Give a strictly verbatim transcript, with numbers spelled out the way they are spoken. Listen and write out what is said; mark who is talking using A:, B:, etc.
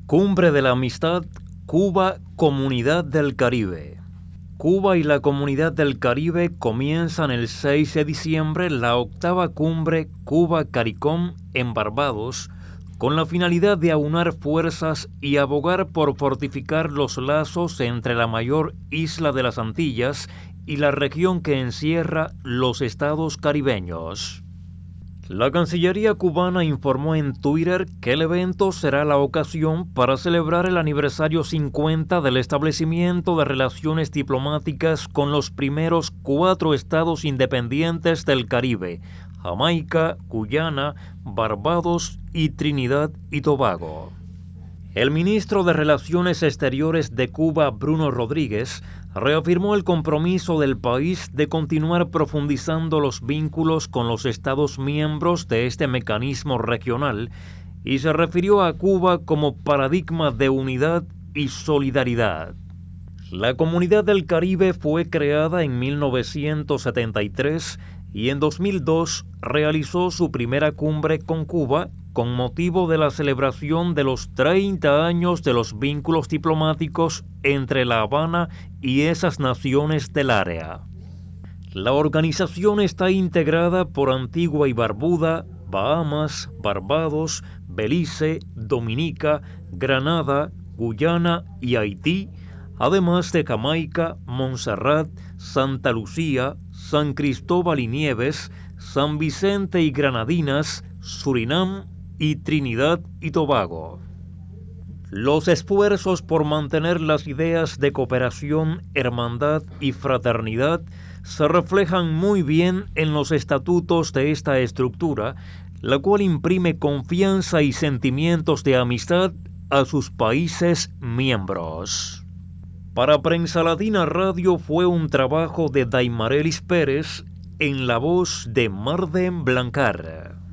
A: Cumbre de la Amistad, Cuba, Comunidad del Caribe. Cuba y la Comunidad del Caribe comienzan el seis de diciembre la octava cumbre Cuba-CARICOM en Barbados, con la finalidad de aunar fuerzas y abogar por fortificar los lazos entre la mayor isla de las Antillas y la región que encierra los estados caribeños. La Cancillería cubana informó en Twitter que el evento será la ocasión para celebrar el aniversario cincuenta del establecimiento de relaciones diplomáticas con los primeros cuatro estados independientes del Caribe: Jamaica, Guyana, Barbados y Trinidad y Tobago. El ministro de Relaciones Exteriores de Cuba, Bruno Rodríguez, reafirmó el compromiso del país de continuar profundizando los vínculos con los Estados miembros de este mecanismo regional y se refirió a Cuba como paradigma de unidad y solidaridad. La Comunidad del Caribe fue creada en mil novecientos setenta y tres y en dos mil dos realizó su primera cumbre con Cuba con motivo de la celebración de los treinta años de los vínculos diplomáticos entre La Habana y esas naciones del área. La organización está integrada por Antigua y Barbuda, Bahamas, Barbados, Belice, Dominica, Granada, Guyana y Haití, además de Jamaica, Montserrat, Santa Lucía, San Cristóbal y Nieves, San Vicente y Granadinas, Surinam y Trinidad y Tobago. Los esfuerzos por mantener las ideas de cooperación, hermandad y fraternidad se reflejan muy bien en los estatutos de esta estructura, la cual imprime confianza y sentimientos de amistad a sus países miembros. Para Prensa Latina Radio fue un trabajo de Daimarelis Pérez en la voz de Marden Blancar.